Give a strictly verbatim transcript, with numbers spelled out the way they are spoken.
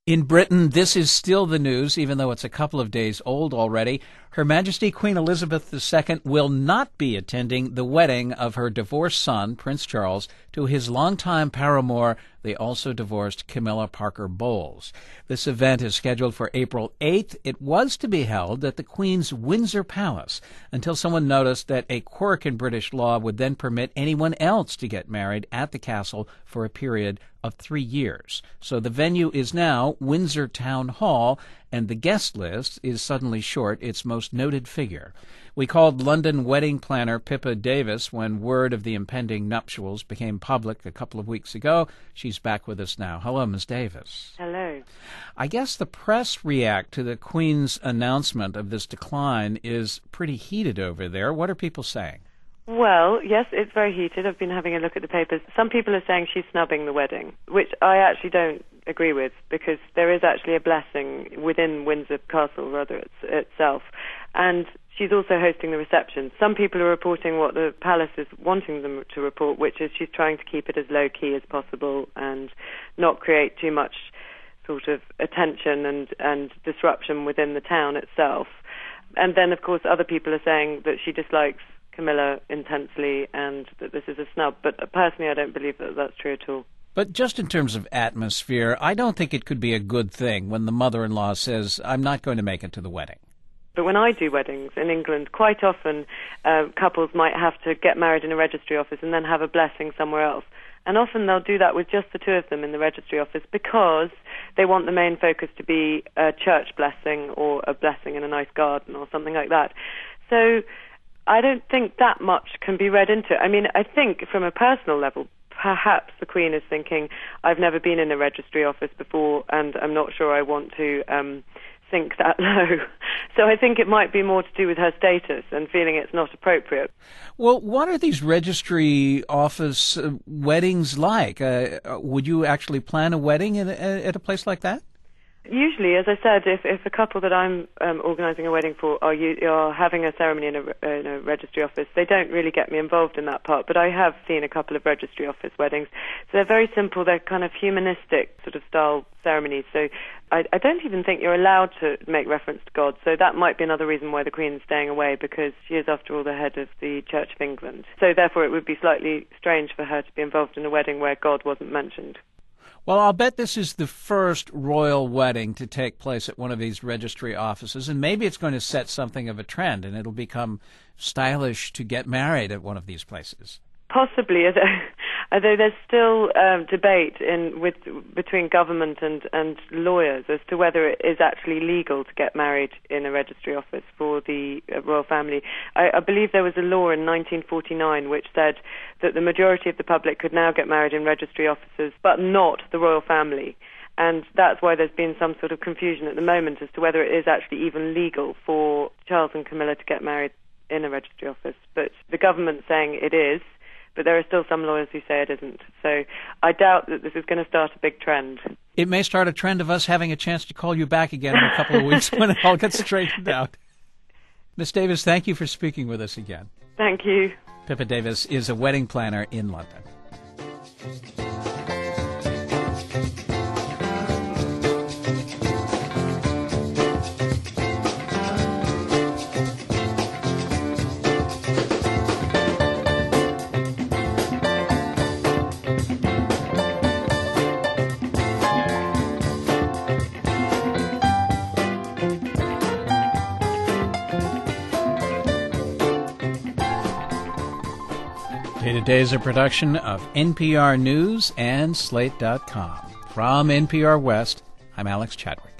In Britain, this is still the news, even though it's a couple of days old already. Her Majesty Queen Elizabeth the Second will not be attending the wedding of her divorced son, Prince Charles, to his longtime paramour, the also divorced Camilla Parker Bowles. This event is scheduled for April eighth. It was to be held at the Queen's Windsor Palace until someone noticed that a quirk in British law would then permit anyone else to get married at the castle for a period of three years. So the venue is now Windsor Town Hall, and the guest list is suddenly short its most noted figure. We called London wedding planner Pippa Davis when word of the impending nuptials became public a couple of weeks ago. She's back with us now. Hello, Miz Davis. Hello. I guess the press react to the Queen's announcement of this decline is pretty heated over there. What are people saying? Well, yes, it's very heated. I've been having a look at the papers. Some people are saying she's snubbing the wedding, which I actually don't agree with, because there is actually a blessing within Windsor Castle, rather, it's, itself. And she's also hosting the reception. Some people are reporting what the palace is wanting them to report, which is she's trying to keep it as low-key as possible and not create too much sort of attention and, and disruption within the town itself. And then, of course, other people are saying that she dislikes Camilla intensely and that this is a snub. But personally, I don't believe that that's true at all. But just in terms of atmosphere, I don't think it could be a good thing when the mother-in-law says, I'm not going to make it to the wedding. But when I do weddings in England, quite often uh, couples might have to get married in a registry office and then have a blessing somewhere else. And often they'll do that with just the two of them in the registry office because they want the main focus to be a church blessing or a blessing in a nice garden or something like that. So I don't think that much can be read into it. I mean, I think from a personal level, perhaps the Queen is thinking, I've never been in a registry office before and I'm not sure I want to um, sink that low. So I think it might be more to do with her status and feeling it's not appropriate. Well, what are these registry office uh, weddings like? Uh, would you actually plan a wedding in a, at a place like that? Usually, as I said, if, if a couple that I'm um, organising a wedding for are, you, are having a ceremony in a, in a registry office, they don't really get me involved in that part, but I have seen a couple of registry office weddings. So they're very simple, they're kind of humanistic sort of style ceremonies, so I, I don't even think you're allowed to make reference to God, so that might be another reason why the Queen's staying away, because she is, after all, the head of the Church of England. So therefore it would be slightly strange for her to be involved in a wedding where God wasn't mentioned. Well, I'll bet this is the first royal wedding to take place at one of these registry offices, and maybe it's going to set something of a trend, and it'll become stylish to get married at one of these places. Possibly, although, although there's still um, debate in with between government and, and lawyers as to whether it is actually legal to get married in a registry office for the uh, royal family. I, I believe there was a law in nineteen forty-nine which said that the majority of the public could now get married in registry offices, but not the royal family. And that's why there's been some sort of confusion at the moment as to whether it is actually even legal for Charles and Camilla to get married in a registry office. But the government's saying it is, but there are still some lawyers who say it isn't. So I doubt that this is going to start a big trend. It may start a trend of us having a chance to call you back again in a couple of weeks when it all gets straightened out. Miz Davis, thank you for speaking with us again. Thank you. Pippa Davis is a wedding planner in London. Day to Day is a production of N P R News and Slate dot com. From N P R West, I'm Alex Chadwick.